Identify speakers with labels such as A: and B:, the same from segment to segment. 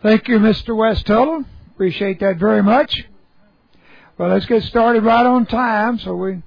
A: Thank you, Mr. Westhull. Appreciate that very much. Well, let's get started right on time. So we,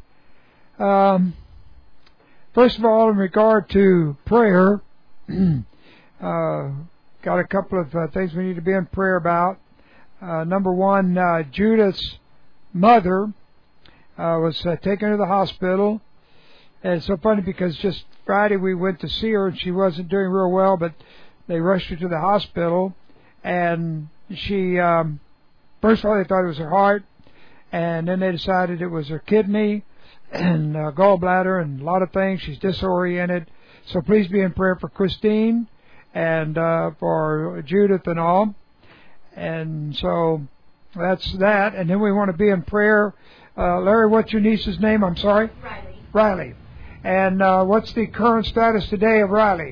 A: first of all, in regard to prayer, got a couple of things we need to be in prayer about. Number one, Judith's mother was taken to the hospital. And it's so funny because just Friday we went to see her and she wasn't doing real well, but they rushed her to the hospital. And she, first of all, they thought it was her heart, and then they decided it was her kidney and gallbladder and a lot of things. She's disoriented. So please be in prayer for Christine and for Judith and all. And so that's that. And then we want to be in prayer. Larry, what's your niece's name? I'm sorry? Riley. And what's the current status today of Riley?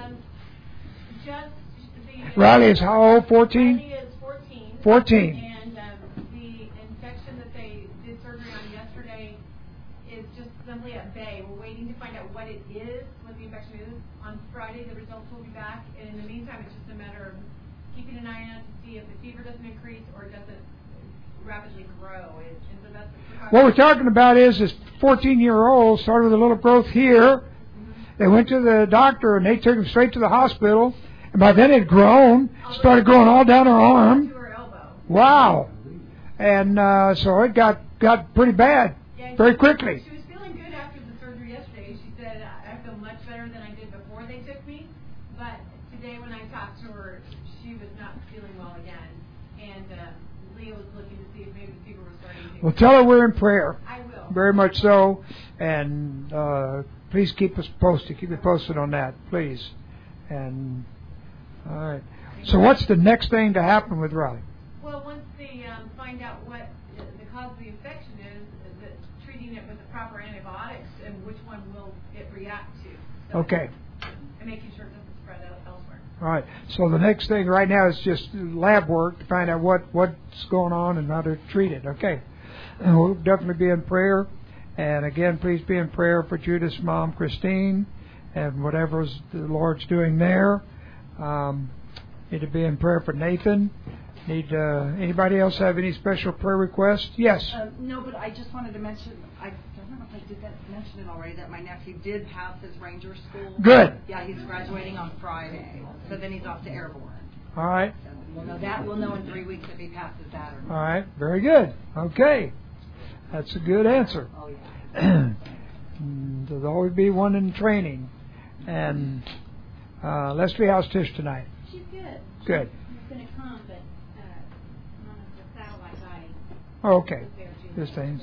A: Riley is how old? 14?
B: Riley is 14.
A: 14.
B: And the infection that they did surgery on yesterday is just simply at bay. We're waiting to find out what it is, what the infection is. On Friday, the results will be back. And in the meantime, it's just a matter of keeping an eye on it to see if the fever doesn't increase or doesn't rapidly grow. And so that's
A: what we're talking about is this 14-year-old started with a little growth here.
B: Mm-hmm.
A: They went to the doctor and they took him straight to the hospital. And by then it had grown, started growing all down her arm.
B: To her elbow.
A: Wow. And so it got pretty bad very quickly.
B: She was feeling good after the surgery yesterday. She said, I feel much better than I did before they took me. But today when I talked to her, she was not feeling well again. And Leah was looking to see if maybe the fever was starting to...
A: Well, tell her we're in prayer.
B: I will.
A: Very much so. And please keep us posted. Keep me posted on that, please. And... all right. So what's the next thing to happen with Riley?
B: Well, once they find out what the cause of the infection is that treating it with the proper antibiotics and which one will it react to. So
A: Okay.
B: And making sure it doesn't spread out elsewhere.
A: All right. So the next thing right now is just lab work to find out what's going on and how to treat it. Okay. And we'll definitely be in prayer. And again, please be in prayer for Judith's mom, Christine, and whatever the Lord's doing there. Need to be in prayer for Nathan. Need anybody else have any special prayer requests? Yes.
C: No, but I just wanted to mention, I don't know if I did mention it already, that my nephew did pass his ranger school.
A: Good.
C: Yeah, he's graduating on Friday. So then he's off to airborne.
A: All right.
C: So we'll know in 3 weeks if he passes that or not.
A: All right. Very good. Okay. That's a good answer.
C: Oh, yeah.
A: There'll always be one in training. And Leslie, how's Tish tonight?
D: She's good.
A: Good.
D: She's going to come, but on the satellite body.
A: Okay. This things.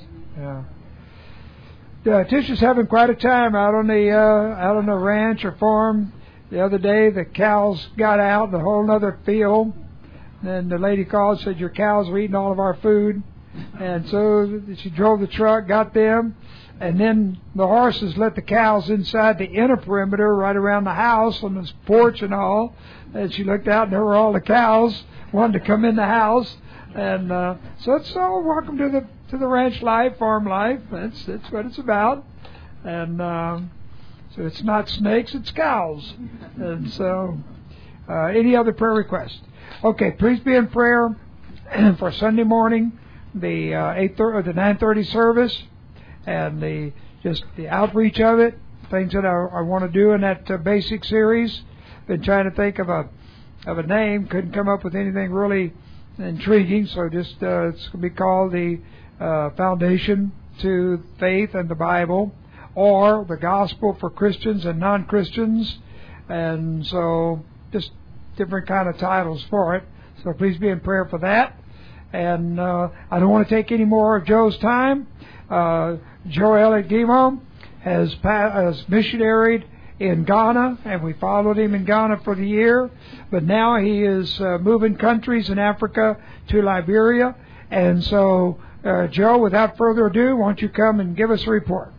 A: Yeah. Tish is having quite a time out on the ranch or farm. The other day, the cows got out in a whole other field. And the lady called and said, your cows were eating all of our food. And so she drove the truck, got them. And then the horses let the cows inside the inner perimeter right around the house on the porch and all. And she looked out and there were all the cows wanted to come in the house. And so it's all welcome to the ranch life, farm life. That's what it's about. And so it's not snakes, it's cows. And so any other prayer requests? Okay, please be in prayer for Sunday morning, the 9:30 service. And the outreach of it, things that I want to do in that basic series. Been trying to think of a name, couldn't come up with anything really intriguing. So just it's going to be called the Foundation to Faith and the Bible, or the Gospel for Christians and non-Christians. And so just different kind of titles for it. So please be in prayer for that. And I don't want to take any more of Joe's time. Joe Elliott Guimont has missionaried in Ghana, and we followed him in Ghana for the year. But now he is moving countries in Africa to Liberia. And so, Joe, without further ado, why don't you come and give us a report?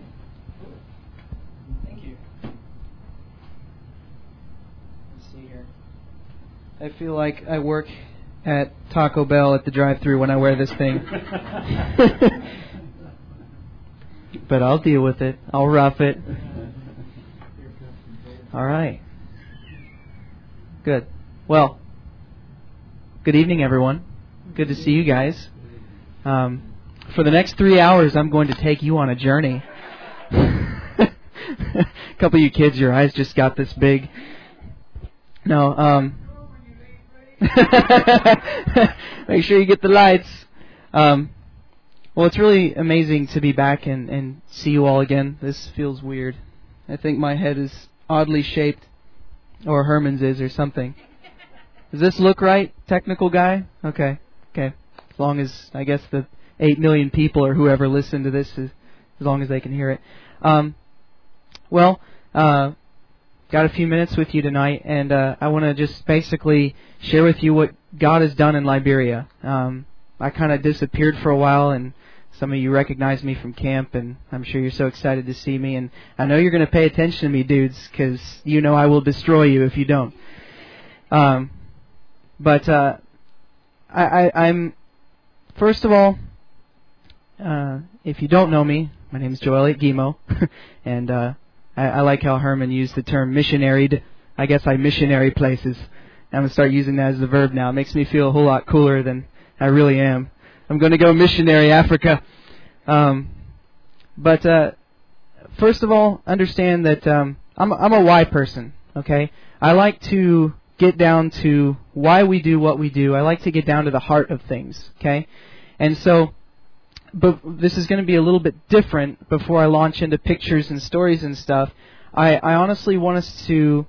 E: Thank you. Let's see here. I feel like I work at Taco Bell at the drive-thru when I wear this thing. But I'll deal with it. I'll rough it. All right. Good. Well, Good evening, everyone. Good to see you guys. For the next 3 hours, I'm going to take you on a journey. A couple of you kids, your eyes just got this big. No, make sure you get the lights. Well, it's really amazing to be back and see you all again. This feels weird. I think my head is oddly shaped, or Herman's is, or something. Does this look right, technical guy? Okay. As long as, I guess, the 8 million people or whoever listen to this, as long as they can hear it. Got a few minutes with you tonight, and I want to just basically share with you what God has done in Liberia. I kind of disappeared for a while, and some of you recognized me from camp, and I'm sure you're so excited to see me. And I know you're going to pay attention to me, dudes, because you know I will destroy you if you don't. I'm first of all, if you don't know me, my name is Joel Gimo, and I like how Herman used the term missionaried. I guess I missionary places. I'm going to start using that as a verb now. It makes me feel a whole lot cooler than I really am. I'm going to go missionary Africa. First of all, understand that I'm a why person, okay? I like to get down to why we do what we do. I like to get down to the heart of things, okay? And so, but this is going to be a little bit different before I launch into pictures and stories and stuff. I honestly want us to,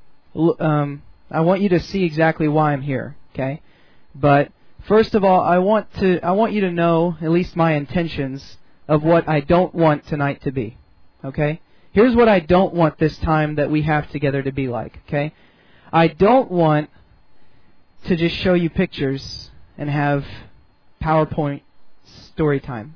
E: I want you to see exactly why I'm here, okay? But first of all, I want you to know at least my intentions of what I don't want tonight to be, okay? Here's what I don't want this time that we have together to be like, okay? I don't want to just show you pictures and have PowerPoint story time.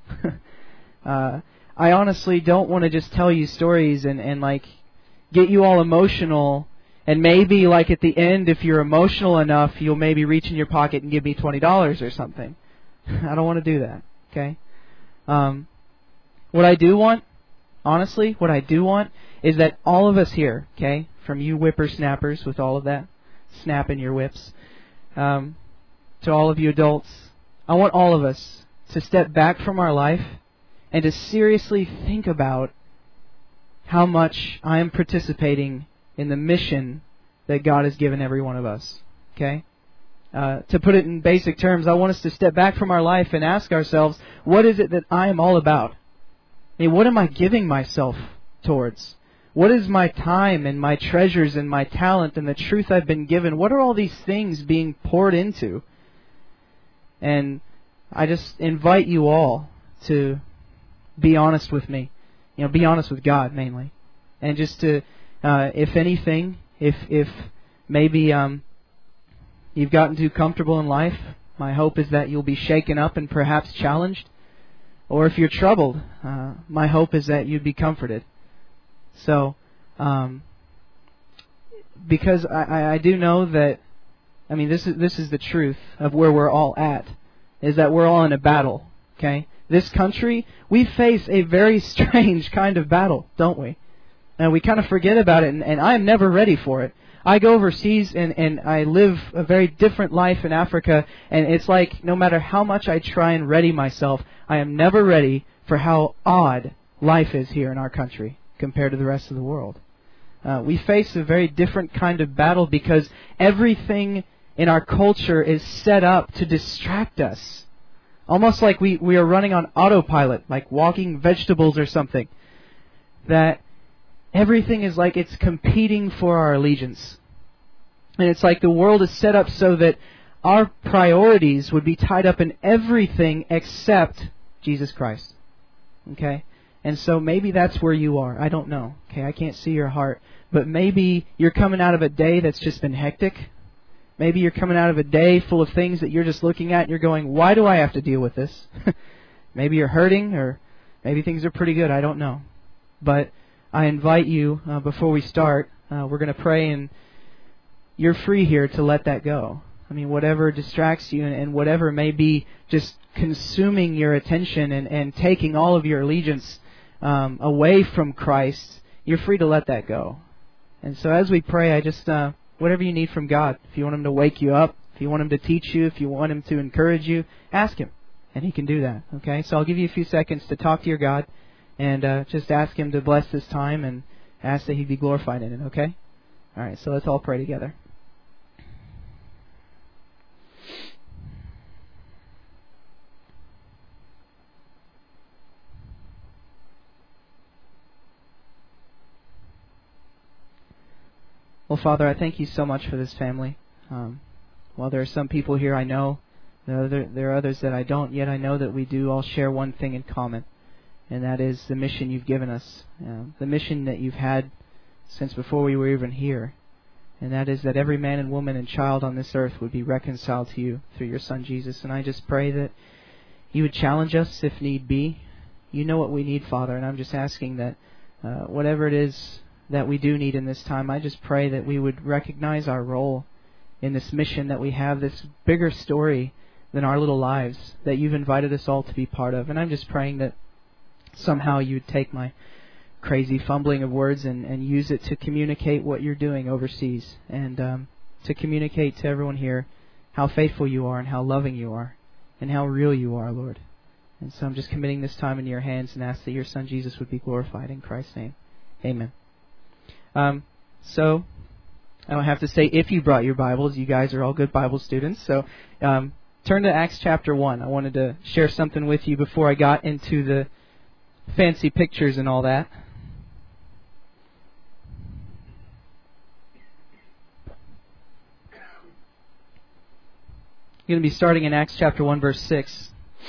E: I honestly don't want to just tell you stories and like get you all emotional, and maybe like at the end, if you're emotional enough, you'll maybe reach in your pocket and give me $20 or something. I don't want to do that, okay? What I do want, honestly, is that all of us here, okay, from you whippersnappers with all of that snapping your whips, to all of you adults, I want all of us to step back from our life and to seriously think about how much I am participating in the mission that God has given every one of us, okay? To put it in basic terms, I want us to step back from our life and ask ourselves, what is it that I am all about? I mean, what am I giving myself towards? What is my time and my treasures and my talent and the truth I've been given? What are all these things being poured into? And I just invite you all to be honest with me. You know, be honest with God mainly. And just to, if anything, if maybe you've gotten too comfortable in life, my hope is that you'll be shaken up and perhaps challenged. Or if you're troubled, my hope is that you'd be comforted. So, because I do know that, I mean, this is the truth of where we're all at, is that we're all in a battle, okay? This country, we face a very strange kind of battle, don't we? And we kind of forget about it, and I am never ready for it. I go overseas and I live a very different life in Africa, and it's like no matter how much I try and ready myself, I am never ready for how odd life is here in our country compared to the rest of the world. We face a very different kind of battle because everything in our culture is set up to distract us. Almost like we are running on autopilot, like walking vegetables or something. That everything is like it's competing for our allegiance. And it's like the world is set up so that our priorities would be tied up in everything except Jesus Christ. Okay? And so maybe that's where you are. I don't know. Okay, I can't see your heart. But maybe you're coming out of a day that's just been hectic. Maybe you're coming out of a day full of things that you're just looking at and you're going, why do I have to deal with this? Maybe you're hurting, or maybe things are pretty good. I don't know. But I invite you, before we start, we're going to pray, and you're free here to let that go. I mean, whatever distracts you and whatever may be just consuming your attention and taking all of your allegiance away from Christ, you're free to let that go. And so as we pray, I just, whatever you need from God, if you want Him to wake you up, If you want Him to teach you, if you want Him to encourage you, ask Him. And He can do that. Okay? So I'll give you a few seconds to talk to your God and just ask Him to bless this time and ask that He be glorified in it. Okay? All right, so let's all pray together. Well, Father, I thank You so much for this family. While there are some people here I know, there are others that I don't, yet I know that we do all share one thing in common, and that is the mission You've given us, the mission that You've had since before we were even here, and that is that every man and woman and child on this earth would be reconciled to You through Your Son Jesus. And I just pray that You would challenge us if need be. You know what we need, Father, and I'm just asking that whatever it is that we do need in this time, I just pray that we would recognize our role in this mission that we have, this bigger story than our little lives that You've invited us all to be part of. And I'm just praying that somehow You'd take my crazy fumbling of words and use it to communicate what You're doing overseas, and to communicate to everyone here how faithful You are and how loving You are and how real You are, Lord. And so I'm just committing this time into Your hands and ask that Your Son Jesus would be glorified in Christ's name. Amen. So I don't have to say if you brought your Bibles. You guys are all good Bible students. So turn to Acts chapter 1. I wanted to share something with you before I got into the fancy pictures and all that. I'm going to be starting in Acts chapter 1, verse 6.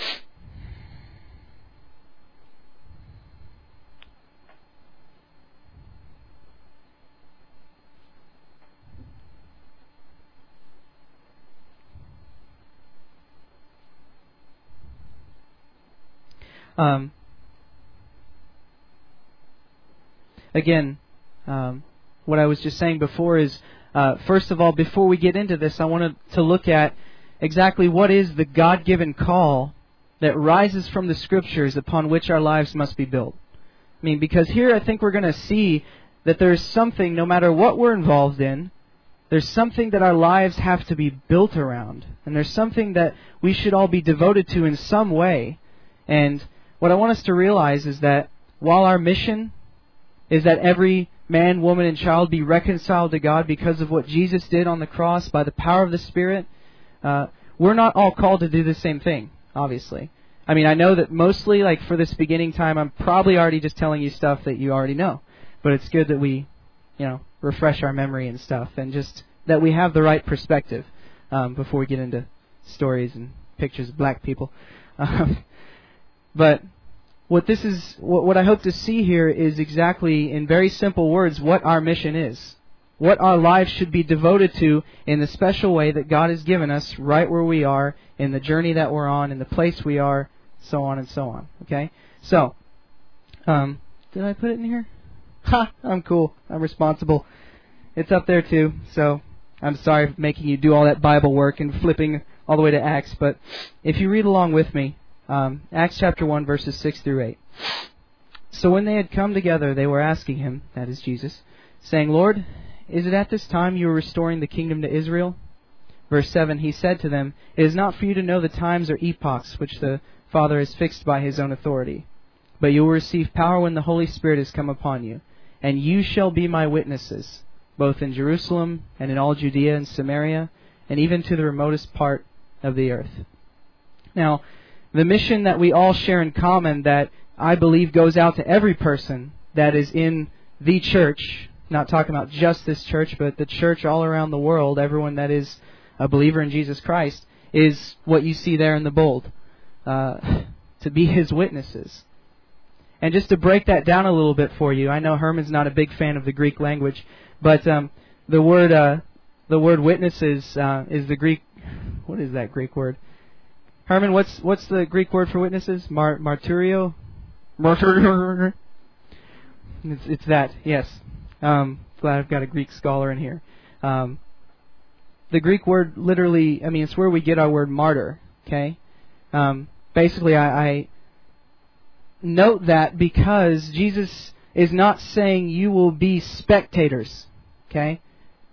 E: What I was just saying before is, first of all, before we get into this, I wanted to look at exactly what is the God-given call that rises from the Scriptures upon which our lives must be built. I mean, because here I think we're going to see that there's something, no matter what we're involved in, there's something that our lives have to be built around. And there's something that we should all be devoted to in some way. And what I want us to realize is that while our mission is that every man, woman, and child be reconciled to God because of what Jesus did on the cross by the power of the Spirit, we're not all called to do the same thing, obviously. I mean, I know that mostly, like for this beginning time, I'm probably already just telling you stuff that you already know. But it's good that we, refresh our memory and stuff, and just that we have the right perspective before we get into stories and pictures of black people. But what I hope to see here is exactly, in very simple words, what our mission is. What our lives should be devoted to in the special way that God has given us right where we are, in the journey that we're on, in the place we are, so on and so on. Okay? So, did I put it in here? Ha! I'm cool. I'm responsible. It's up there too, so I'm sorry for making you do all that Bible work and flipping all the way to Acts, but if you read along with me, Acts chapter 1, verses 6 through 8. So when they had come together, they were asking him, that is Jesus, saying, Lord, is it at this time you are restoring the kingdom to Israel? Verse 7, he said to them, It is not for you to know the times or epochs which the Father has fixed by His own authority, but you will receive power when the Holy Spirit has come upon you, and you shall be my witnesses, both in Jerusalem and in all Judea and Samaria, and even to the remotest part of the earth. Now, the mission that we all share in common, that I believe goes out to every person that is in the church, not talking about just this church, but the church all around the world, everyone that is a believer in Jesus Christ, is what you see there in the bold, to be His witnesses. And just to break that down a little bit for you, I know Herman's not a big fan of the Greek language, but the word witnesses is the Greek. What is that Greek word? Herman, what's the Greek word for witnesses? Martyrio? Martyrio. It's that, yes. Glad I've got a Greek scholar in here. The Greek word literally, it's where we get our word martyr, okay? Basically, I note that because Jesus is not saying you will be spectators, okay?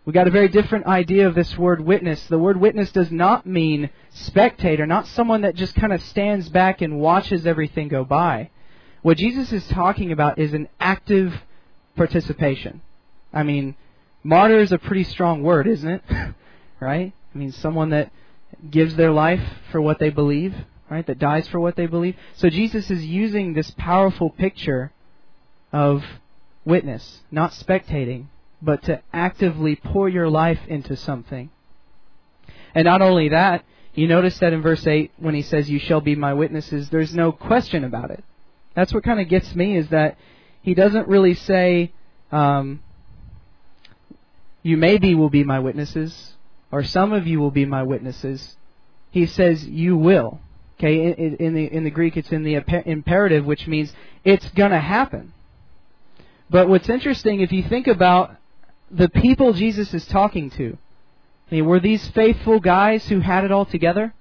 E: We got a very different idea of this word witness. The word witness does not mean spectator, not someone that just kind of stands back and watches everything go by. What Jesus is talking about is an active participation. I mean, martyr is a pretty strong word, isn't it? Right? I mean, someone that gives their life for what they believe, right? That dies for what they believe. So Jesus is using this powerful picture of witness, not spectating, but to actively pour your life into something. And not only that, you notice that in verse 8, when he says, you shall be my witnesses, there's no question about it. That's what kind of gets me, is that he doesn't really say, you maybe will be my witnesses, or some of you will be my witnesses. He says, you will. Okay, in the Greek, it's in the imperative, which means it's going to happen. But what's interesting, if you think about the people Jesus is talking to, I mean, were these faithful guys who had it all together?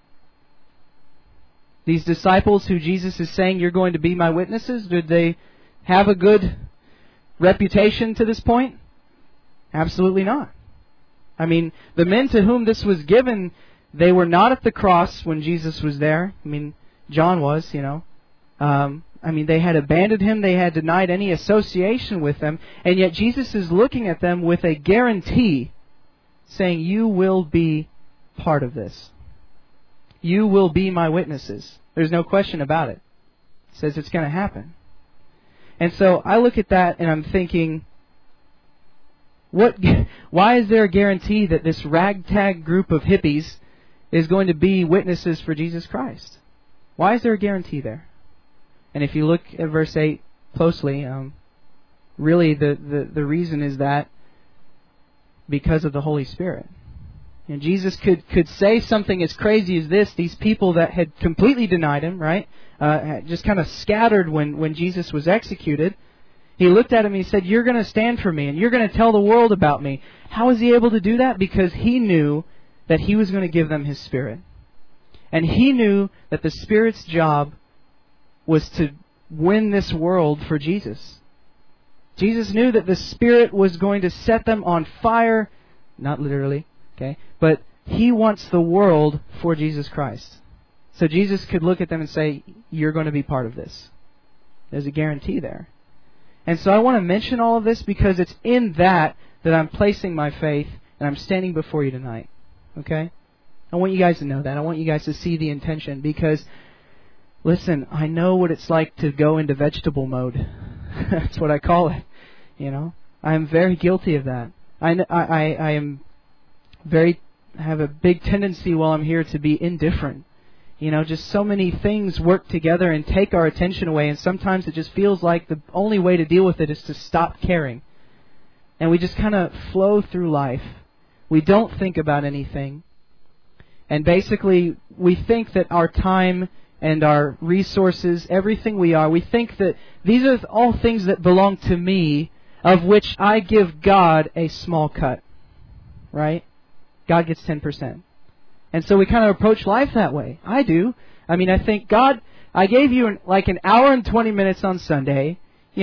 E: These disciples who Jesus is saying, you're going to be my witnesses, did they have a good reputation to this point? Absolutely not. I mean, the men to whom this was given, they were not at the cross when Jesus was there. I mean, John was, they had abandoned him. They had denied any association with them. And yet Jesus is looking at them with a guarantee, saying, you will be part of this. You will be my witnesses. There's no question about it. It says it's going to happen. And so I look at that and I'm thinking, why is there a guarantee that this ragtag group of hippies is going to be witnesses for Jesus Christ? Why is there a guarantee there? And if you look at verse 8 closely, really the reason is that because of the Holy Spirit. And Jesus could say something as crazy as this. These people that had completely denied him, right, just kind of scattered when Jesus was executed. He looked at him and he said, you're going to stand for me and you're going to tell the world about me. How was he able to do that? Because he knew that he was going to give them his Spirit. And he knew that the Spirit's job was to win this world for Jesus. Jesus knew that the Spirit was going to set them on fire, not literally, okay, but he wants the world for Jesus Christ. So Jesus could look at them and say, you're going to be part of this. There's a guarantee there. And so I want to mention all of this because it's in that I'm placing my faith and I'm standing before you tonight. Okay? I want you guys to know that. I want you guys to see the intention because, listen, I know what it's like to go into vegetable mode. That's what I call it. I am very guilty of that. I have a big tendency while I'm here to be indifferent. Just so many things work together and take our attention away, and sometimes it just feels like the only way to deal with it is to stop caring. And we just kind of flow through life. We don't think about anything. And basically, we think that our time and our resources, everything we think that these are all things that belong to me, of which I give God a small cut. Right? God gets 10%. And so we kind of approach life that way. I do. I mean, I think, God, I gave you an hour and 20 minutes on Sunday.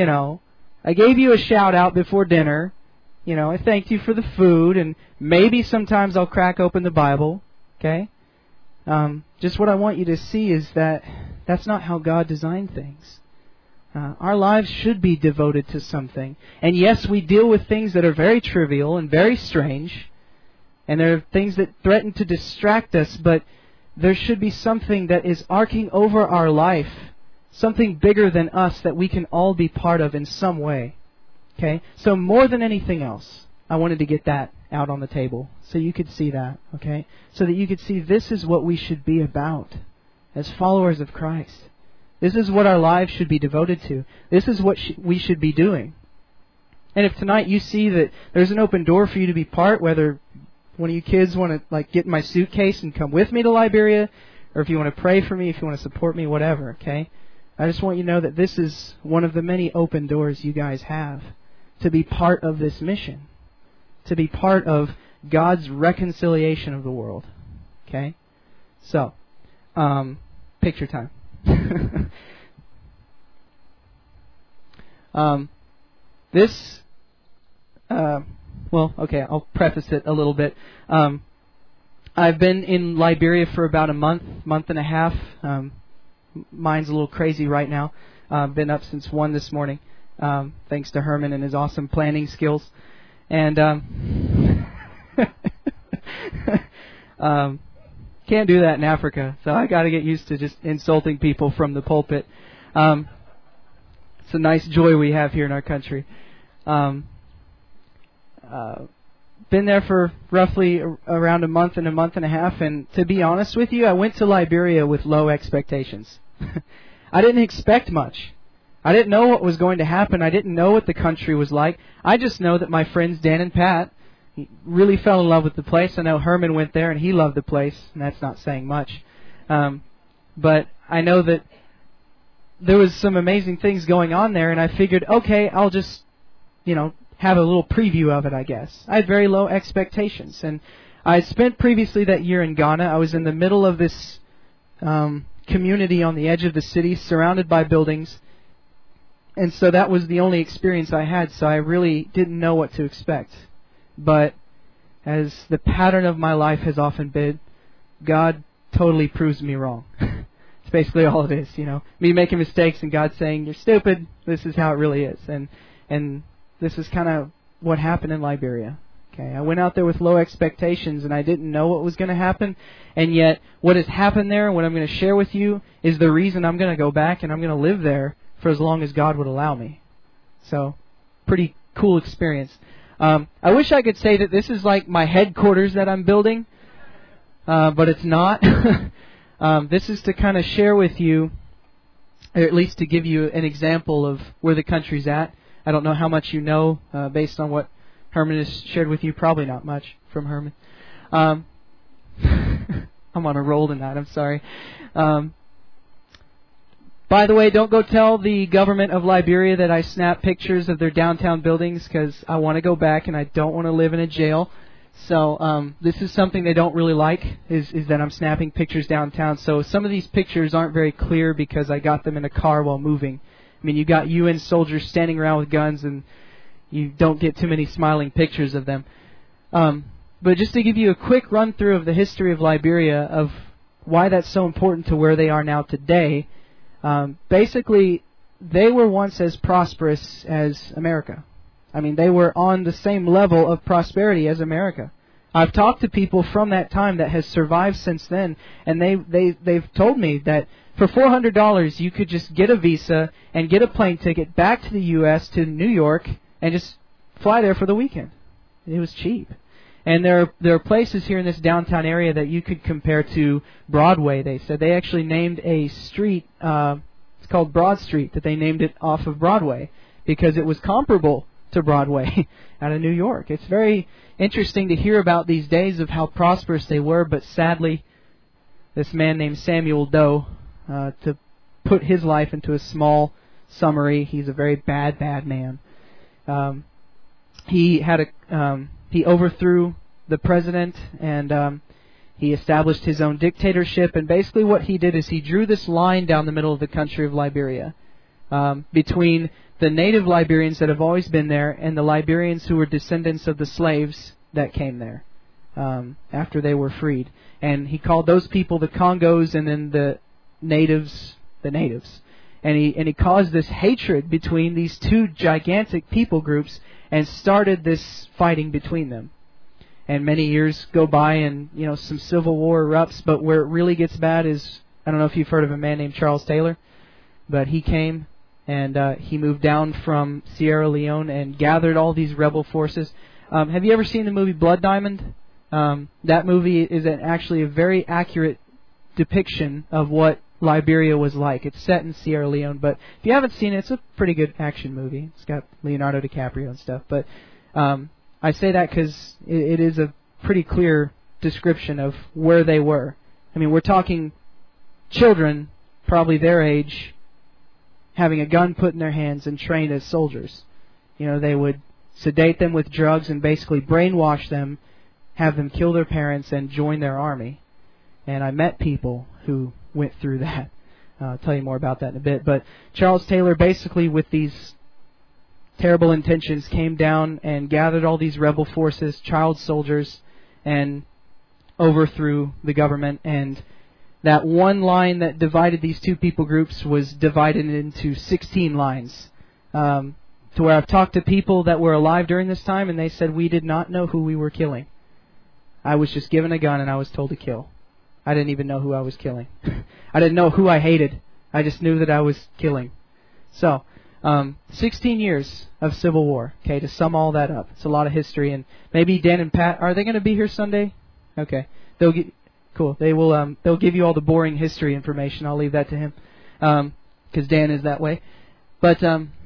E: I gave you a shout out before dinner. I thanked you for the food, and maybe sometimes I'll crack open the Bible. Okay? Just what I want you to see is that that's not how God designed things. Our lives should be devoted to something. And yes, we deal with things that are very trivial and very strange. And there are things that threaten to distract us, but there should be something that is arcing over our life, something bigger than us that we can all be part of in some way. Okay? So more than anything else, I wanted to get that out on the table so you could see that, okay? So that you could see this is what we should be about as followers of Christ. This is what our lives should be devoted to. This is what we should be doing. And if tonight you see that there's an open door for you to be part, whether one of you kids want to get in my suitcase and come with me to Liberia, or if you want to pray for me, if you want to support me, whatever, okay? I just want you to know that this is one of the many open doors you guys have to be part of this mission, to be part of God's reconciliation of the world, okay? So, picture time. well, okay, I'll preface it a little bit. I've been in Liberia for about a month and a half. Mine's a little crazy right now. Been up since 1 this morning, thanks to Herman and his awesome planning skills. And can't do that in Africa, so I got to get used to just insulting people from the pulpit. It's a nice joy we have here in our country. Been there for roughly around a month and a half, and to be honest with you, I went to Liberia with low expectations. I didn't expect much. I didn't know what was going to happen. I didn't know what the country was like. I just know that my friends Dan and Pat really fell in love with the place. I know Herman went there and he loved the place, and that's not saying much. But I know that there was some amazing things going on there, and I figured, okay, I'll just, have a little preview of it, I guess. I had very low expectations, and I had spent previously that year in Ghana. I was in the middle of this community on the edge of the city, surrounded by buildings, and so that was the only experience I had, so I really didn't know what to expect. But as the pattern of my life has often been, God totally proves me wrong. It's basically all it is, me making mistakes and God saying, "You're stupid. This is how it really is." And this is kind of what happened in Liberia. Okay, I went out there with low expectations, and I didn't know what was going to happen. And yet, what has happened there, and what I'm going to share with you, is the reason I'm going to go back and I'm going to live there for as long as God would allow me. So, pretty cool experience. I wish I could say that this is like my headquarters that I'm building, but it's not. This is to kind of share with you, or at least to give you an example of where the country's at. I don't know how much you know based on what Herman has shared with you. Probably not much from Herman. I'm on a roll tonight. I'm sorry. By the way, don't go tell the government of Liberia that I snap pictures of their downtown buildings, because I want to go back and I don't want to live in a jail. So this is something they don't really like, is that I'm snapping pictures downtown. So some of these pictures aren't very clear because I got them in a car while moving. I mean, you got UN soldiers standing around with guns, and you don't get too many smiling pictures of them. But just to give you a quick run-through of the history of Liberia, of why that's so important to where they are now today, basically, they were once as prosperous as America. I mean, they were on the same level of prosperity as America. I've talked to people from that time that has survived since then, and they've told me that for $400 you could just get a visa and get a plane ticket back to the U.S., to New York, and just fly there for the weekend. It was cheap. And there are places here in this downtown area that you could compare to Broadway. They said they actually named a street, it's called Broad Street, that they named it off of Broadway because it was comparable to Broadway out of New York. It's very interesting to hear about these days of how prosperous they were, but sadly, this man named Samuel Doe, to put his life into a small summary, he's a very bad man. He overthrew the president, and he established his own dictatorship, and basically what he did is he drew this line down the middle of the country of Liberia, between the native Liberians that have always been there and the Liberians who were descendants of the slaves that came there after they were freed. And he called those people the Congos, and then the natives the natives. And he caused this hatred between these two gigantic people groups and started this fighting between them. And many years go by, and some civil war erupts. But where it really gets bad is, I don't know if you've heard of a man named Charles Taylor, but he came and he moved down from Sierra Leone and gathered all these rebel forces. Have you ever seen the movie Blood Diamond? That movie is actually a very accurate depiction of what Liberia was like. It's set in Sierra Leone, but if you haven't seen it, it's a pretty good action movie. It's got Leonardo DiCaprio and stuff. But I say that because it is a pretty clear description of where they were. I mean, we're talking children, probably their age, having a gun put in their hands and trained as soldiers. They would sedate them with drugs and basically brainwash them, have them kill their parents, and join their army. And I met people who went through that. I'll tell you more about that in a bit. But Charles Taylor, basically with these terrible intentions came down and gathered all these rebel forces, child soldiers, and overthrew the government. And that one line that divided these two people groups was divided into 16 lines. To where I've talked to people that were alive during this time, and they said, we did not know who we were killing. I was just given a gun and I was told to kill. I didn't even know who I was killing. I didn't know who I hated. I just knew that I was killing. So, 16 years of civil war, okay, to sum all that up. It's a lot of history, and maybe Dan and Pat, are they going to be here Sunday? Okay. Cool. They will, they'll give you all the boring history information. I'll leave that to him, because Dan is that way. But,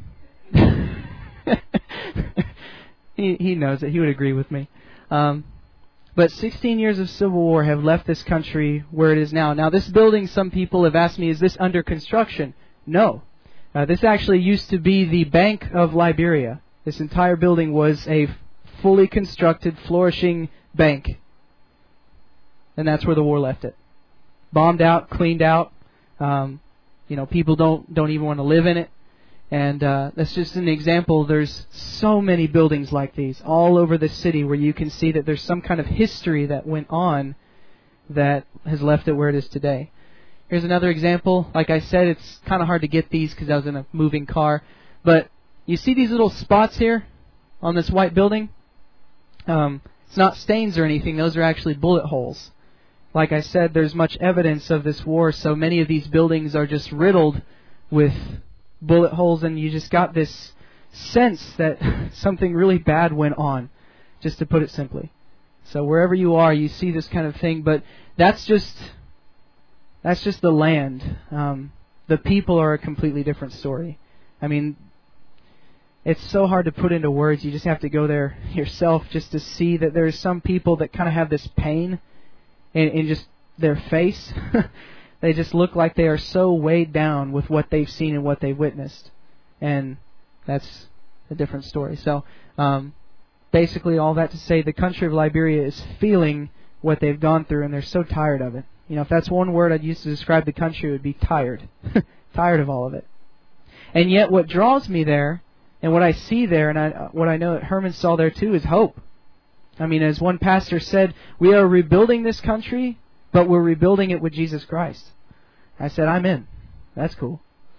E: he knows it. He would agree with me. But 16 years of civil war have left this country where it is now. Now, this building, some people have asked me, is this under construction? No. This actually used to be the Bank of Liberia. This entire building was a fully constructed, flourishing bank. And that's where the war left it. Bombed out, cleaned out. People don't even want to live in it. And that's just an example. There's so many buildings like these all over the city where you can see that there's some kind of history that went on that has left it where it is today. Here's another example. Like I said, it's kind of hard to get these because I was in a moving car. But you see these little spots here on this white building? It's not stains or anything. Those are actually bullet holes. Like I said, there's much evidence of this war, so many of these buildings are just riddled with bullet holes, and you just got this sense that something really bad went on, just to put it simply. So wherever you are, you see this kind of thing, but that's just the land. The people are a completely different story. I mean, it's so hard to put into words. You just have to go there yourself just to see that there's some people that kind of have this pain in just their face. They just look like they are so weighed down with what they've seen and what they've witnessed. And that's a different story. So, basically all that to say, the country of Liberia is feeling what they've gone through, and they're so tired of it. You know, if that's one word I'd use to describe the country, it would be tired. Tired of all of it. And yet what draws me there, and what I see there, and what I know that Herman saw there too, is hope. I mean, as one pastor said, we are rebuilding this country, but we're rebuilding it with Jesus Christ. I said, I'm in. That's cool.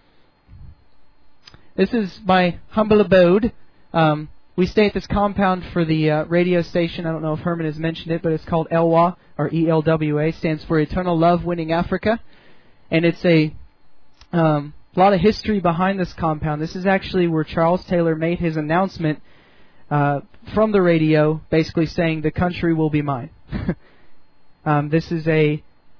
E: This is my humble abode. We stay at this compound for the radio station. I don't know if Herman has mentioned it, but it's called ELWA, or ELWA, stands for Eternal Love Winning Africa. And it's a lot of history behind this compound. This is actually where Charles Taylor made his announcement from the radio, basically saying, the country will be mine. This is a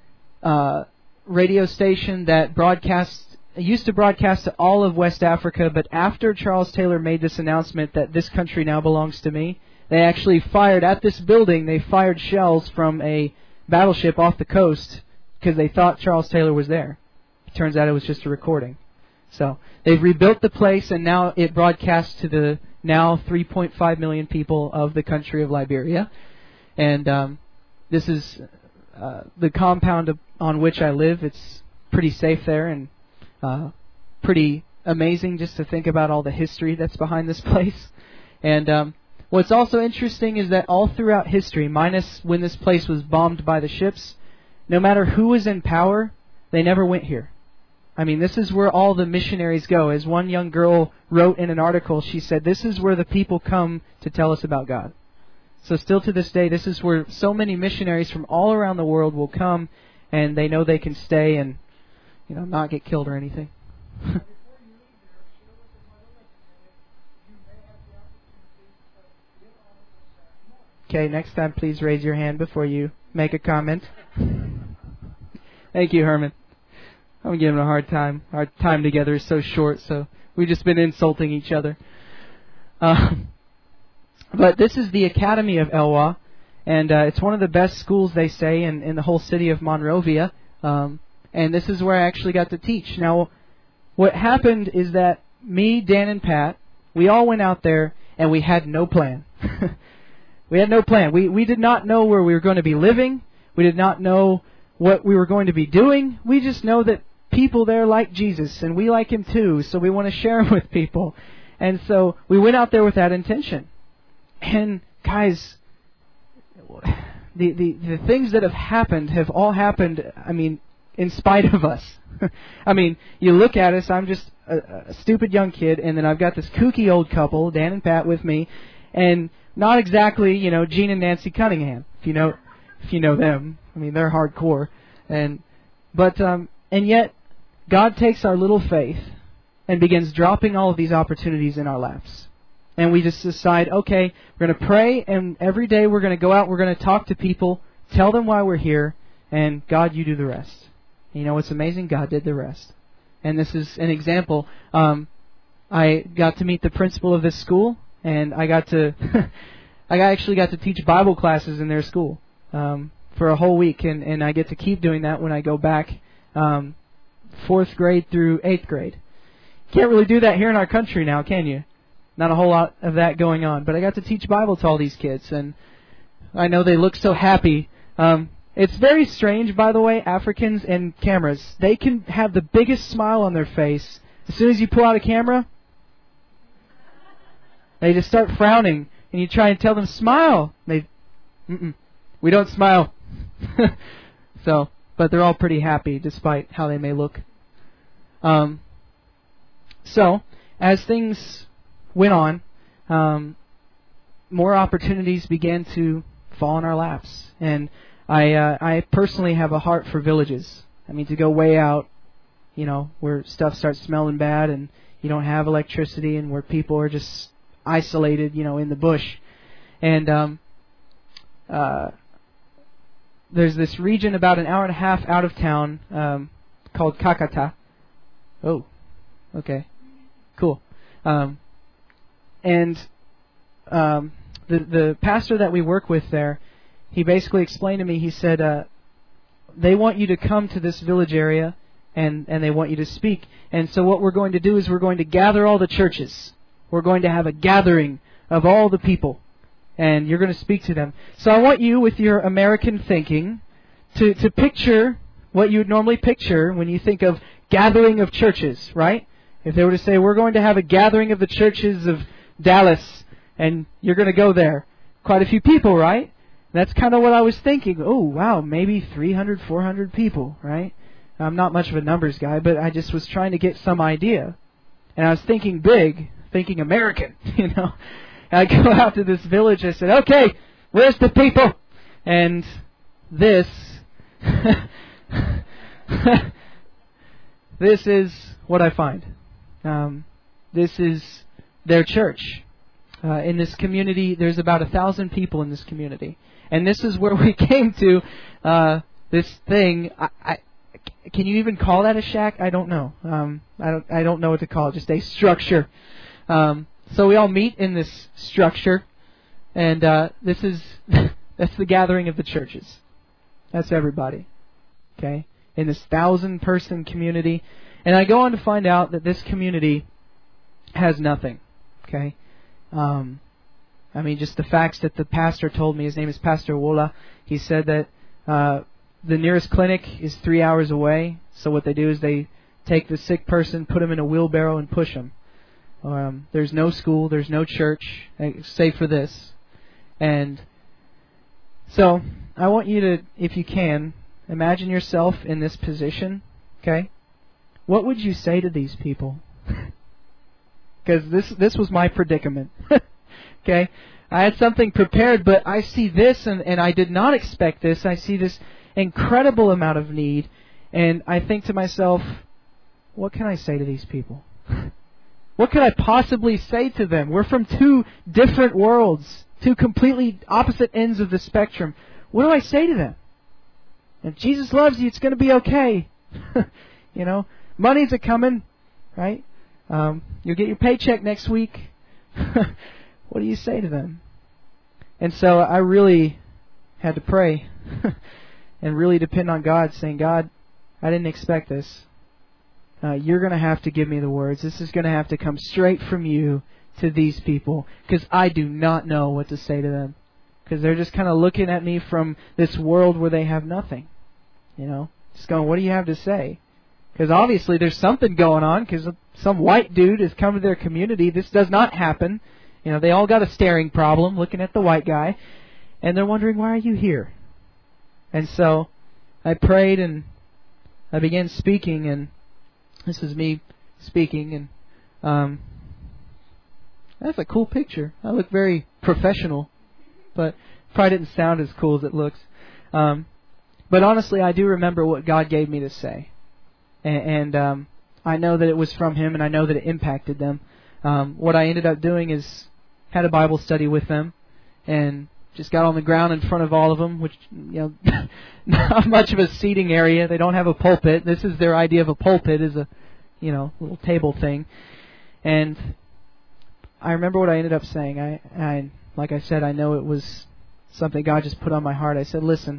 E: radio station that used to broadcast to all of West Africa, but after Charles Taylor made this announcement that this country now belongs to me, they actually fired at this building, they fired shells from a battleship off the coast because they thought Charles Taylor was there. It turns out it was just a recording. So they've rebuilt the place, and now it broadcasts to the now 3.5 million people of the country of Liberia. And this is the compound on which I live. It's pretty safe there, and pretty amazing just to think about all the history that's behind this place. And what's also interesting is that all throughout history, minus when this place was bombed by the ships, no matter who was in power, they never went here. I mean, this is where all the missionaries go. As one young girl wrote in an article, she said, this is where the people come to tell us about God. So still to this day, this is where so many missionaries from all around the world will come, and they know they can stay and, not get killed or anything. Okay, next time please raise your hand before you make a comment. Thank you, Herman. I'm giving him a hard time. Our time together is so short, so we've just been insulting each other. But this is the Academy of ELWA, and it's one of the best schools, they say, in the whole city of Monrovia. And this is where I actually got to teach. Now, what happened is that me, Dan, and Pat, we all went out there, and we had no plan. We had no plan. We did not know where we were going to be living. We did not know what we were going to be doing. We just know that people there like Jesus, and we like Him too, so we want to share Him with people. And so we went out there with that intention. And guys, the things that have happened have all happened, I mean, in spite of us. I mean, you look at us, I'm just a stupid young kid, and then I've got this kooky old couple, Dan and Pat, with me, and not exactly, Gene and Nancy Cunningham, if you know them. I mean, they're hardcore. And yet, God takes our little faith and begins dropping all of these opportunities in our laps. And we just decide, okay, we're going to pray, and every day we're going to go out, we're going to talk to people, tell them why we're here, and God, you do the rest. And you know what's amazing? God did the rest. And this is an example. I got to meet the principal of this school, and I actually got to teach Bible classes in their school for a whole week, and I get to keep doing that when I go back 4th grade through 8th grade. Can't really do that here in our country now, can you? Not a whole lot of that going on. But I got to teach Bible to all these kids, and I know they look so happy. It's very strange, by the way, Africans and cameras. They can have the biggest smile on their face. As soon as you pull out a camera, they just start frowning, and you try and tell them, smile. We don't smile. But they're all pretty happy, despite how they may look. So, as things went on, more opportunities began to fall in our laps. And I personally have a heart for villages. I mean, to go way out, where stuff starts smelling bad and you don't have electricity and where people are just isolated, in the bush. And there's this region about an hour and a half out of town called Kakata. Oh, okay. Cool. And the pastor that we work with there, he basically explained to me, he said, they want you to come to this village area and they want you to speak. And so what we're going to do is we're going to gather all the churches. We're going to have a gathering of all the people. And you're going to speak to them. So I want you, with your American thinking, to picture what you would normally picture when you think of gathering of churches, right? If they were to say, we're going to have a gathering of the churches of Dallas, and you're going to go there. Quite a few people, right? That's kind of what I was thinking. Oh, wow, maybe 300, 400 people, right? I'm not much of a numbers guy, but I just was trying to get some idea. And I was thinking big, thinking American, And I go out to this village, I said, okay, where's the people? And this, this is what I find. This is their church. In this community, there's about 1,000 people in this community. And this is where we came to this thing. Can you even call that a shack? I don't know. I don't know what to call it. Just a structure. So we all meet in this structure, and that's the gathering of the churches. That's everybody. Okay, in this 1,000-person community, and I go on to find out that this community has nothing. Okay. I mean, just the facts that the pastor told me. His name is Pastor Wola. He said that the nearest clinic is 3 hours away. So what they do is they take the sick person, put him in a wheelbarrow, and push him. There's no school, there's no church, save for this. And so I want you to, if you can, imagine yourself in this position. Okay, what would you say to these people? Because this was my predicament. Okay, I had something prepared, but I see this, and I did not expect this. I see this incredible amount of need, and I think to myself, what can I say to these people? What could I possibly say to them? We're from two different worlds, two completely opposite ends of the spectrum. What do I say to them? If Jesus loves you, it's going to be okay. Money's a-coming, right? You'll get your paycheck next week. What do you say to them? And so I really had to pray and really depend on God, saying, God, I didn't expect this. You're going to have to give me the words. This is going to have to come straight from you to these people, because I do not know what to say to them. Because they're just kind of looking at me from this world where they have nothing. Just going, what do you have to say? Because obviously there's something going on, because some white dude has come to their community. This does not happen. You know, they all got a staring problem looking at the white guy, and they're wondering, why are you here? And so I prayed, and I began speaking, and this is me speaking, and that's a cool picture. I look very professional, but probably didn't sound as cool as it looks. But honestly, I do remember what God gave me to say. And I know that it was from Him, and I know that it impacted them. What I ended up doing is had a Bible study with them, and just got on the ground in front of all of them, which, you know, not much of a seating area. They don't have a pulpit. This is their idea of a pulpit, is a, you know, little table thing. And I remember what I ended up saying. I like I said, I know it was something God just put on my heart. I said, listen,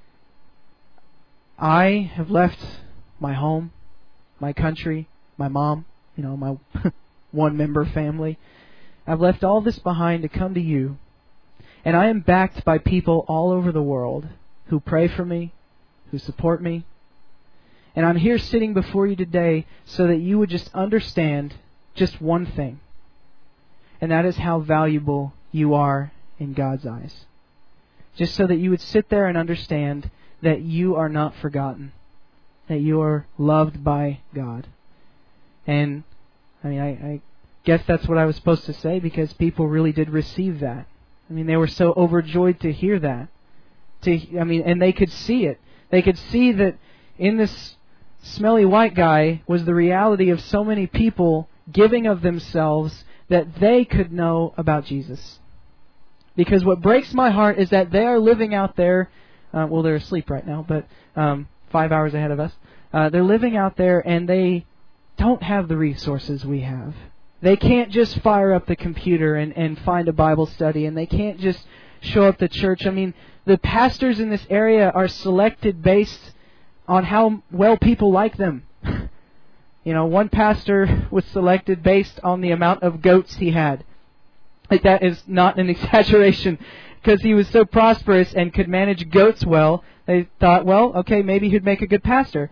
E: I have left my home, my country, my mom, you know, my one-member family. I've left all this behind to come to you. And I am backed by people all over the world who pray for me, who support me. And I'm here sitting before you today so that you would just understand just one thing. And that is how valuable you are in God's eyes. Just so that you would sit there and understand that you are not forgotten. That you are loved by God. And I mean, I guess that's what I was supposed to say, because people really did receive that. I mean, they were so overjoyed to hear that. And they could see it. They could see that in this smelly white guy was the reality of so many people giving of themselves that they could know about Jesus. Because what breaks my heart is that they are living out there, well, they're asleep right now, but 5 hours ahead of us. They're living out there, and they don't have the resources we have. They can't just fire up the computer and find a Bible study, and they can't just show up to church. I mean, the pastors in this area are selected based on how well people like them. You know, one pastor was selected based on the amount of goats he had. Like, that is not an exaggeration, because he was so prosperous and could manage goats well. They thought, well, okay, maybe he'd make a good pastor.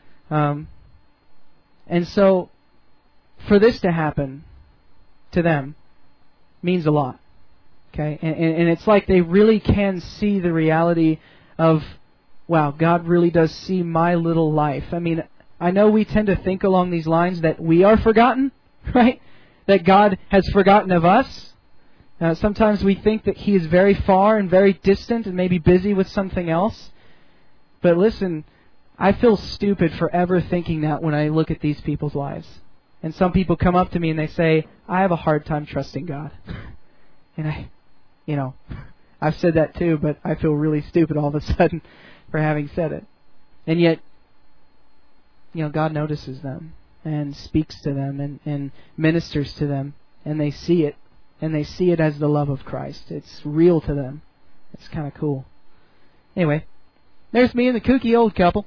E: And so, for this to happen to them means a lot. Okay? And it's like they really can see the reality of, wow, God really does see my little life. I mean, I know we tend to think along these lines that we are forgotten, right? That God has forgotten of us. Sometimes we think that He is very far and very distant and maybe busy with something else. But listen, I feel stupid for ever thinking that when I look at these people's lives. And some people come up to me and they say, I have a hard time trusting God. And I've said that too, but I feel really stupid all of a sudden for having said it. And yet, God notices them and speaks to them and ministers to them, and they see it. And they see it as the love of Christ. It's real to them. It's kind of cool. Anyway, there's me and the kooky old couple.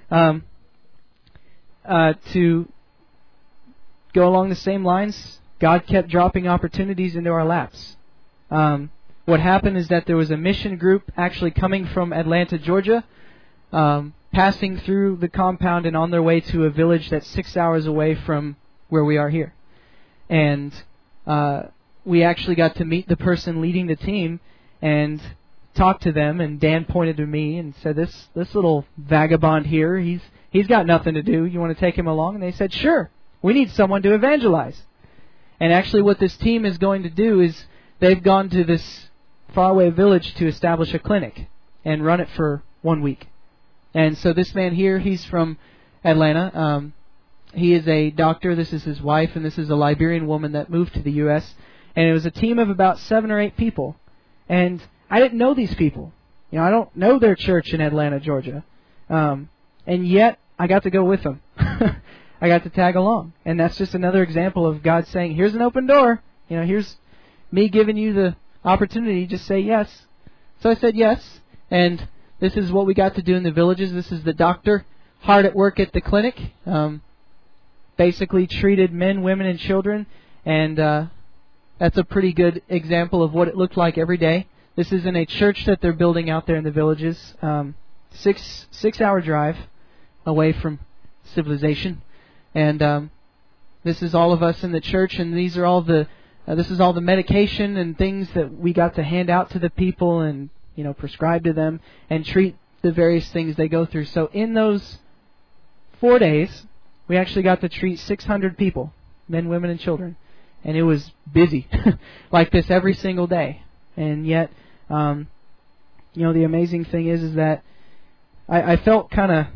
E: To go along the same lines, God kept dropping opportunities into our laps. What happened is that there was a mission group actually coming from Atlanta, Georgia, passing through the compound and on their way to a village that's 6 hours away from where we are here. And we actually got to meet the person leading the team and talk to them. And Dan pointed to me and said, "This little vagabond here, he's got nothing to do. You want to take him along?" And they said, "Sure. We need someone to evangelize." And actually, what this team is going to do is they've gone to this faraway village to establish a clinic and run it for 1 week. And so this man here, he's from Atlanta. He is a doctor. This is his wife, and this is a Liberian woman that moved to the U.S. And it was a team of about 7 or 8 people. And I didn't know these people. I don't know their church in Atlanta, Georgia. And yet, I got to go with them. I got to tag along. And that's just another example of God saying, here's an open door. Here's me giving you the opportunity. Just say yes. So I said yes. And this is what we got to do in the villages. This is the doctor hard at work at the clinic. Basically treated men, women, and children. And that's a pretty good example of what it looked like every day. This is in a church that they're building out there in the villages. 6 hour drive away from civilization. And this is all of us in the church, and these are all the this is all the medication and things that we got to hand out to the people and, prescribe to them and treat the various things they go through. So in those 4 days, we actually got to treat 600 people, men, women, and children. And it was busy like this every single day. And yet, the amazing thing is that I felt kind of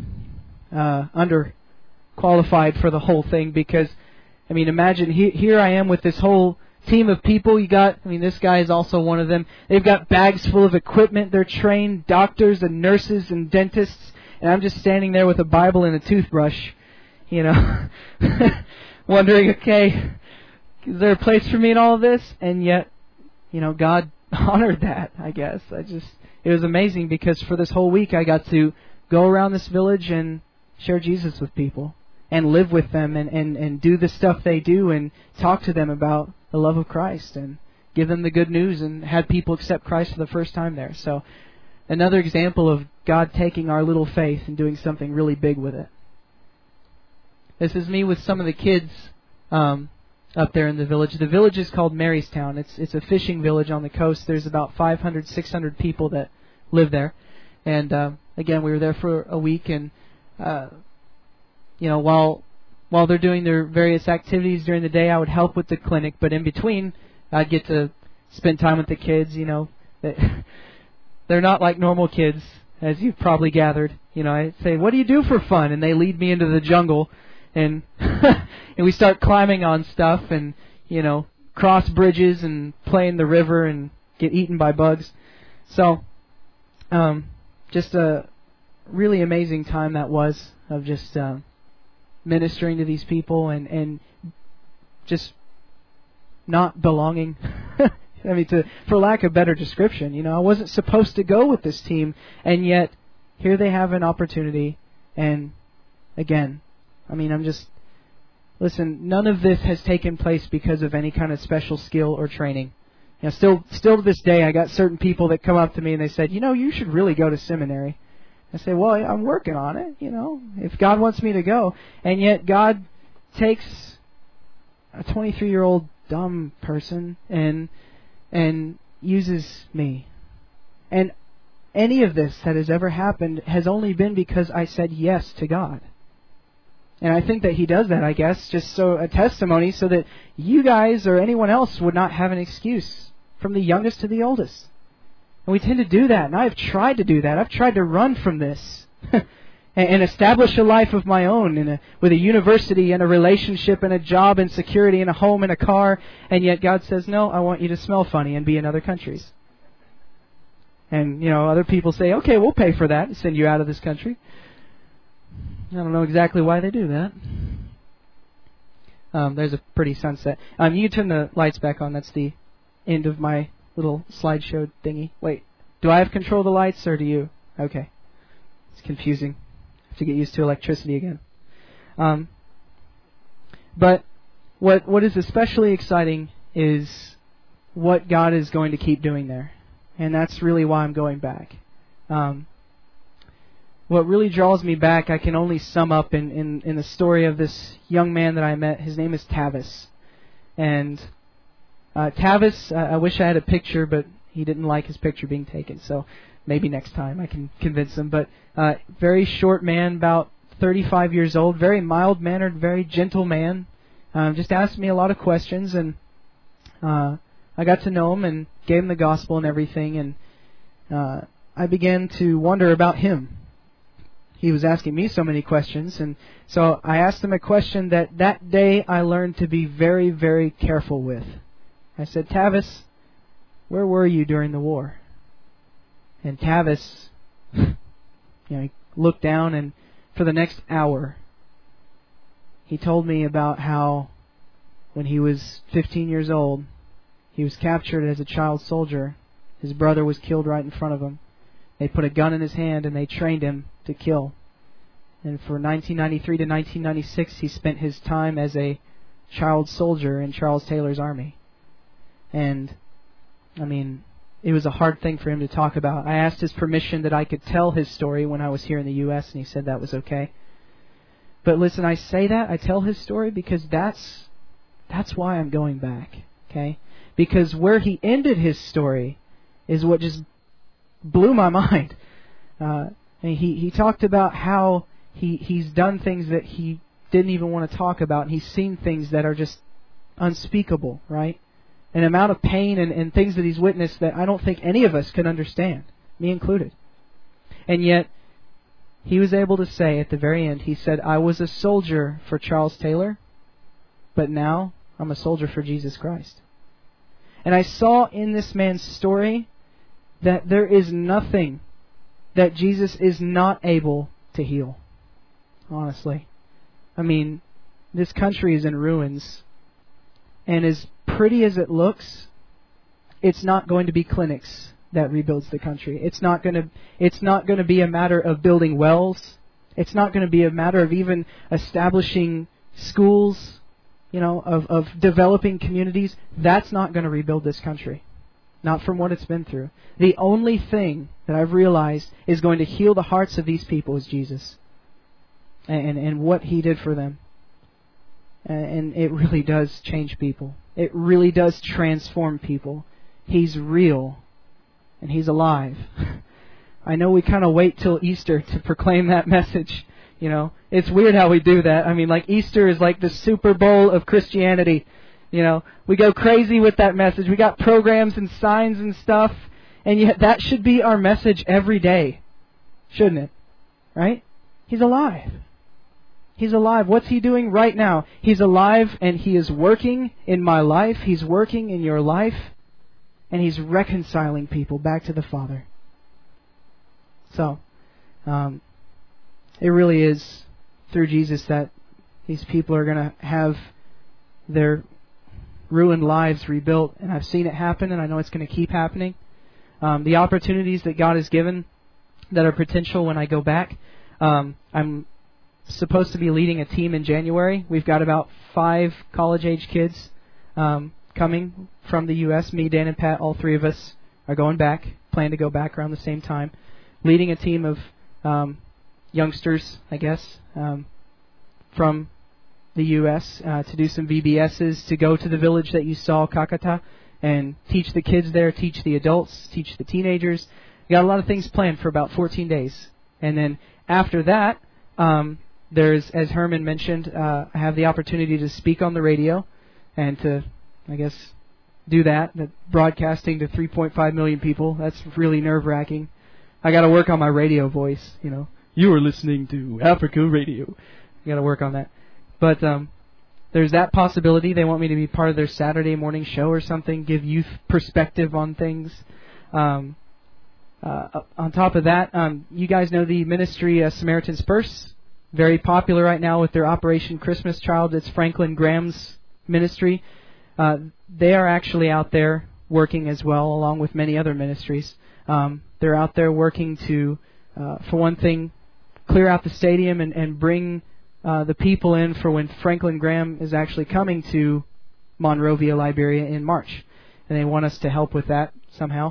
E: underqualified for the whole thing because, imagine here I am with this whole team of people. This guy is also one of them. They've got bags full of equipment. They're trained doctors and nurses and dentists. And I'm just standing there with a Bible and a toothbrush, wondering, okay, is there a place for me in all of this? And yet, God honored that, I guess. It was amazing because for this whole week I got to go around this village and share Jesus with people and live with them and do the stuff they do and talk to them about the love of Christ and give them the good news and had people accept Christ for the first time there. So another example of God taking our little faith and doing something really big with it. This is me with some of the kids up there in the village. The village is called Marystown. It's a fishing village on the coast. There's about 500, 600 people that live there. And again, we were there for a week, and while they're doing their various activities during the day, I would help with the clinic. But in between, I'd get to spend time with the kids. They're not like normal kids, as you've probably gathered. I say, "What do you do for fun?" And they lead me into the jungle, and and we start climbing on stuff, and cross bridges and play in the river and get eaten by bugs. So, just a really amazing time that was of just ministering to these people and just not belonging. For lack of better description, I wasn't supposed to go with this team, and yet here they have an opportunity. And again, listen, none of this has taken place because of any kind of special skill or training. Still to this day, I got certain people that come up to me and they said, you should really go to seminary. I say, well, I'm working on it, if God wants me to go. And yet God takes a 23-year-old dumb person and uses me. And any of this that has ever happened has only been because I said yes to God. And I think that He does that, I guess, just so a testimony so that you guys or anyone else would not have an excuse, from the youngest to the oldest. And we tend to do that, and I've tried to do that. I've tried to run from this and establish a life of my own with a university and a relationship and a job and security and a home and a car, and yet God says, no, I want you to smell funny and be in other countries. And, other people say, okay, we'll pay for that and send you out of this country. I don't know exactly why they do that. There's a pretty sunset. You can turn the lights back on. That's the end of my little slideshow thingy. Wait, do I have control of the lights or do you? Okay. It's confusing. I have to get used to electricity again. But what is especially exciting is what God is going to keep doing there. And that's really why I'm going back. What really draws me back, I can only sum up in the story of this young man that I met. His name is Tavis. And Tavis, I wish I had a picture, but he didn't like his picture being taken. So maybe next time I can convince him. But very short man, about 35 years old, very mild-mannered, very gentle man. Just asked me a lot of questions, and I got to know him and gave him the gospel and everything. And I began to wonder about him. He was asking me so many questions, and so I asked him a question that day I learned to be very, very careful with. I said, Tavis, where were you during the war? And Tavis, he looked down, and for the next hour, he told me about how when he was 15 years old, he was captured as a child soldier. His brother was killed right in front of him. They put a gun in his hand and they trained him to kill. And for 1993 to 1996, he spent his time as a child soldier in Charles Taylor's army. And, it was a hard thing for him to talk about. I asked his permission that I could tell his story when I was here in the U.S., and he said that was okay. But listen, I say that, I tell his story because that's why I'm going back. Okay? Because where he ended his story is what just blew my mind. And he talked about how he's done things that he didn't even want to talk about, and he's seen things that are just unspeakable, right? An amount of pain and things that he's witnessed that I don't think any of us can understand, me included. And yet, he was able to say at the very end, he said, I was a soldier for Charles Taylor, but now I'm a soldier for Jesus Christ. And I saw in this man's story that there is nothing that Jesus is not able to heal. Honestly. I mean, this country is in ruins. And as pretty as it looks, it's not going to be clinics that rebuilds the country. It's not going to be a matter of building wells. It's not going to be a matter of even establishing schools, of developing communities. That's not going to rebuild this country. Not from what it's been through. The only thing that I've realized is going to heal the hearts of these people is Jesus. And what He did for them. And it really does change people. It really does transform people. He's real. And He's alive. I know we kind of wait till Easter to proclaim that message. It's weird how we do that. I mean, like Easter is like the Super Bowl of Christianity. We go crazy with that message. We got programs and signs and stuff. And yet that should be our message every day. Shouldn't it? Right? He's alive. He's alive. What's He doing right now? He's alive and He is working in my life. He's working in your life. And He's reconciling people back to the Father. So, it really is through Jesus that these people are going to have their ruined lives rebuilt. And I've seen it happen, and I know it's going to keep happening. The opportunities that God has given that are potential when I go back. I'm supposed to be leading a team in January. We've got about 5 college-age kids coming from the U.S. Me, Dan, and Pat, all 3 of us are going back. Plan to go back around the same time. Leading a team of youngsters, I guess, from the U.S. To do some VBSs, to go to the village that you saw, Kakata, and teach the kids there, teach the adults, teach the teenagers. We got a lot of things planned for about 14 days. And then after that, there's, as Herman mentioned, I have the opportunity to speak on the radio and to, I guess, do that broadcasting to 3.5 million people. That's really nerve-wracking. I got to work on my radio voice, You are listening to Africa Radio. I got to work on that. But there's that possibility. They want me to be part of their Saturday morning show or something, give youth perspective on things. On top of that, you guys know the ministry Samaritan's Purse. Very popular right now with their Operation Christmas Child. It's Franklin Graham's ministry. They are actually out there working as well, along with many other ministries. They're out there working to, for one thing, clear out the stadium and bring the people in for when Franklin Graham is actually coming to Monrovia, Liberia in March. And they want us to help with that somehow.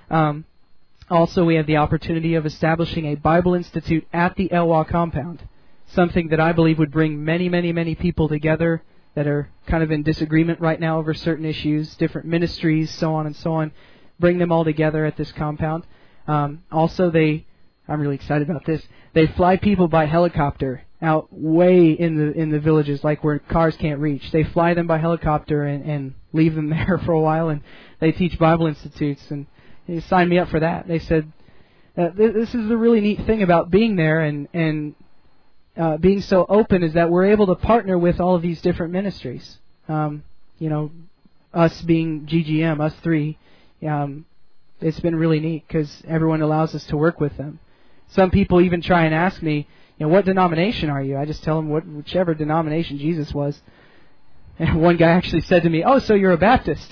E: Also, we have the opportunity of establishing a Bible Institute at the Elwha compound. Something that I believe would bring many, many, many people together that are kind of in disagreement right now over certain issues, different ministries, so on and so on. Bring them all together at this compound. Also, I'm really excited about this. They fly people by helicopter out way in the villages, like where cars can't reach. They fly them by helicopter and leave them there for a while, and they teach Bible institutes. And they signed me up for that. They said, this is the really neat thing about being there and being so open is that we're able to partner with all of these different ministries. Us being GGM, us 3, it's been really neat because everyone allows us to work with them. Some people even try and ask me, what denomination are you? I just tell them whichever denomination Jesus was. And one guy actually said to me, oh, so you're a Baptist.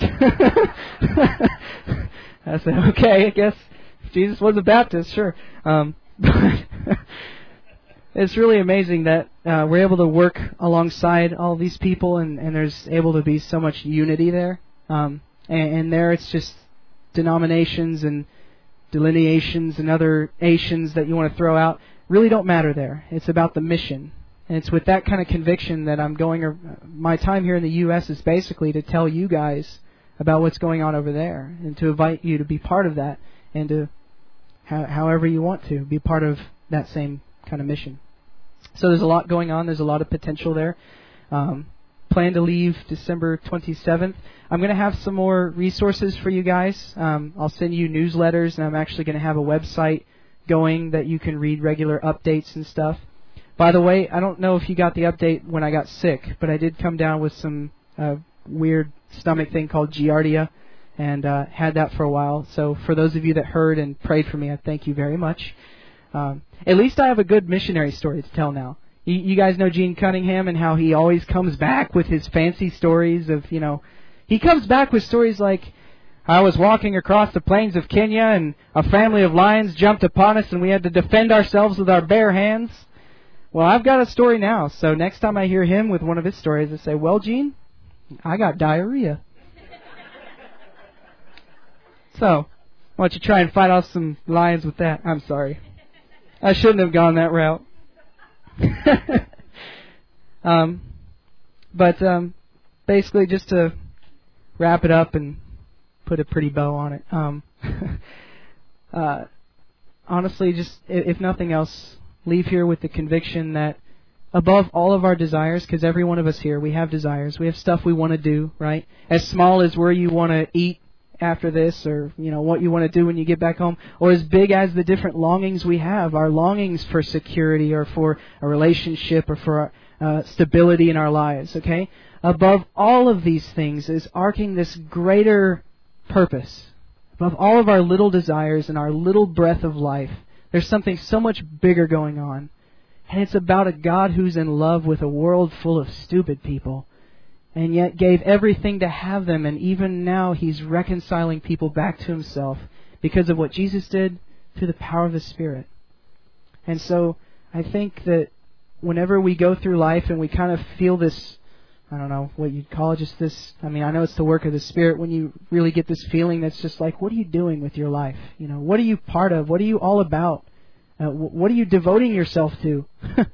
E: I said, okay, I guess if Jesus was a Baptist, sure. But it's really amazing that we're able to work alongside all these people, and there's able to be so much unity there. And there it's just denominations and delineations and other Asians that you want to throw out really don't matter there. It's about the mission. And it's with that kind of conviction that I'm going. My time here in the U.S. is basically to tell you guys about what's going on over there, and to invite you to be part of that, and to, however you want to, be part of that same kind of mission. So there's a lot going on. There's a lot of potential there. Plan to leave December 27th. I'm going to have some more resources for you guys. I'll send you newsletters, and I'm actually going to have a website going that you can read regular updates and stuff. By the way, I don't know if you got the update when I got sick, but I did come down with some weird stomach thing called Giardia, and had that for a while. So for those of you that heard and prayed for me, I thank you very much. At least I have a good missionary story to tell now. You guys know Gene Cunningham and how he always comes back with his fancy stories of, he comes back with stories like, I was walking across the plains of Kenya and a family of lions jumped upon us and we had to defend ourselves with our bare hands. Well, I've got a story now, so next time I hear him with one of his stories, I say, well, Gene, I got diarrhea. So, why don't you try and fight off some lions with that? I'm sorry. I shouldn't have gone that route. But basically, just to wrap it up and put a pretty bow on it, honestly, just if nothing else, leave here with the conviction that above all of our desires, because every one of us here, we have desires. We have stuff we want to do, right? As small as where you want to eat after this, or what you want to do when you get back home, or as big as the different longings we have, our longings for security or for a relationship or for stability in our lives, okay? Above all of these things is arcing this greater purpose. Above all of our little desires and our little breath of life, there's something so much bigger going on. And it's about a God who's in love with a world full of stupid people, and yet gave everything to have them, and even now He's reconciling people back to Himself because of what Jesus did through the power of the Spirit. And so I think that whenever we go through life and we kind of feel this, I don't know what you'd call it, just this, I know it's the work of the Spirit, when you really get this feeling that's just like, what are you doing with your life? What are you part of? What are you all about? What are you devoting yourself to?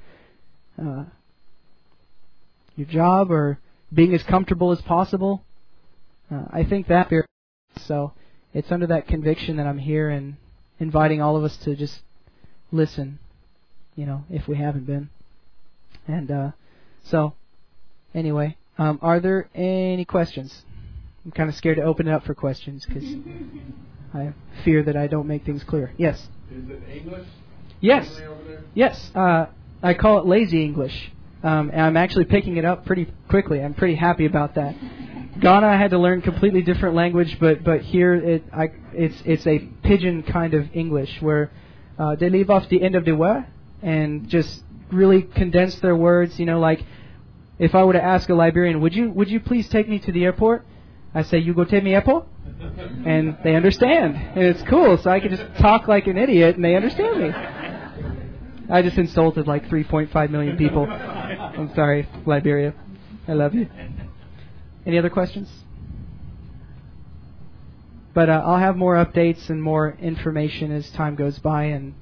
E: Your job, or being as comfortable as possible? I think that. So it's under that conviction that I'm here and inviting all of us to just listen, if we haven't been. And so, anyway, are there any questions? I'm kind of scared to open it up for questions because I fear that I don't make things clear. Yes?
F: Is it English?
E: Yes. Yes. I call it lazy English. And I'm actually picking it up pretty quickly. I'm pretty happy about that. Ghana, I had to learn completely different language, but here it's a pidgin kind of English where they leave off the end of the word and just really condense their words. Like if I were to ask a Liberian, would you please take me to the airport? I say, you go take me airport? And they understand. And it's cool, so I can just talk like an idiot and they understand me. I just insulted like 3.5 million people. I'm sorry, Liberia. I love you. Any other questions? But I'll have more updates and more information as time goes by. And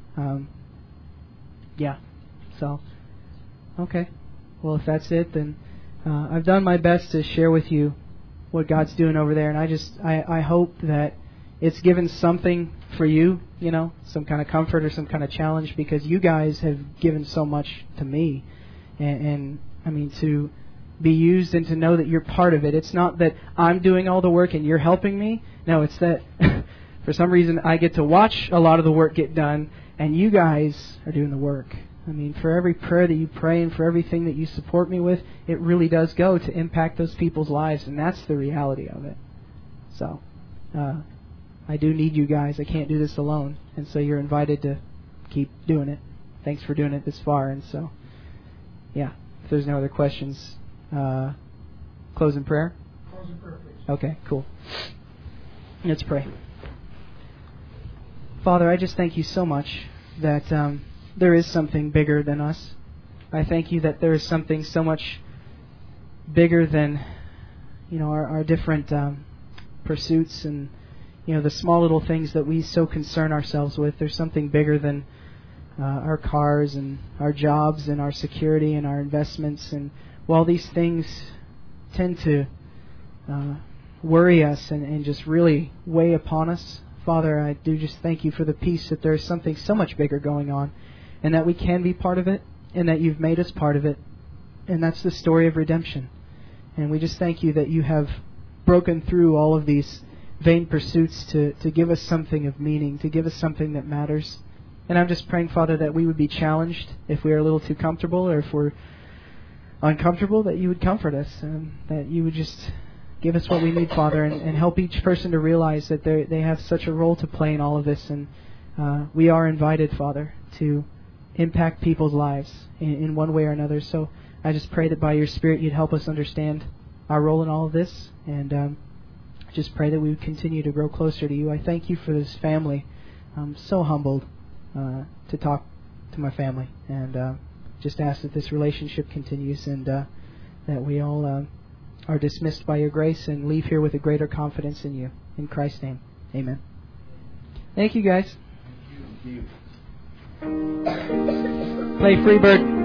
E: so, okay. Well, if that's it, then I've done my best to share with you what God's doing over there. And I hope that it's given something for you, some kind of comfort or some kind of challenge, because you guys have given so much to me. And to be used and to know that you're part of it. It's not that I'm doing all the work and you're helping me. No, it's that for some reason I get to watch a lot of the work get done and you guys are doing the work. For every prayer that you pray and for everything that you support me with, it really does go to impact those people's lives, and that's the reality of it. So, I do need you guys. I can't do this alone. And so you're invited to keep doing it. Thanks for doing it this far. And so, if there's no other questions, close in prayer?
A: Close in prayer, please.
E: Okay, cool. Let's pray. Father, I just thank you so much that there is something bigger than us. I thank you that there is something so much bigger than, our different pursuits and, the small little things that we so concern ourselves with. There's something bigger than our cars and our jobs and our security and our investments. And while these things tend to worry us and just really weigh upon us, Father, I do just thank you for the peace that there's something so much bigger going on, and that we can be part of it, and that you've made us part of it. And that's the story of redemption. And we just thank you that you have broken through all of these vain pursuits to give us something of meaning, to give us something that matters. And I'm just praying, Father, that we would be challenged if we're a little too comfortable, or if we're uncomfortable, that you would comfort us, and that you would just give us what we need, Father, and help each person to realize that they have such a role to play in all of this. And we are invited, Father, to impact people's lives in one way or another. So I just pray that by your Spirit you'd help us understand our role in all of this, and just pray that we would continue to grow closer to you. I thank you for this family. I'm so humbled to talk to my family, and just ask that this relationship continues, and that we all are dismissed by your grace and leave here with a greater confidence in you. In Christ's name, amen. Thank you, guys.
F: Thank you.
E: Play Freebird.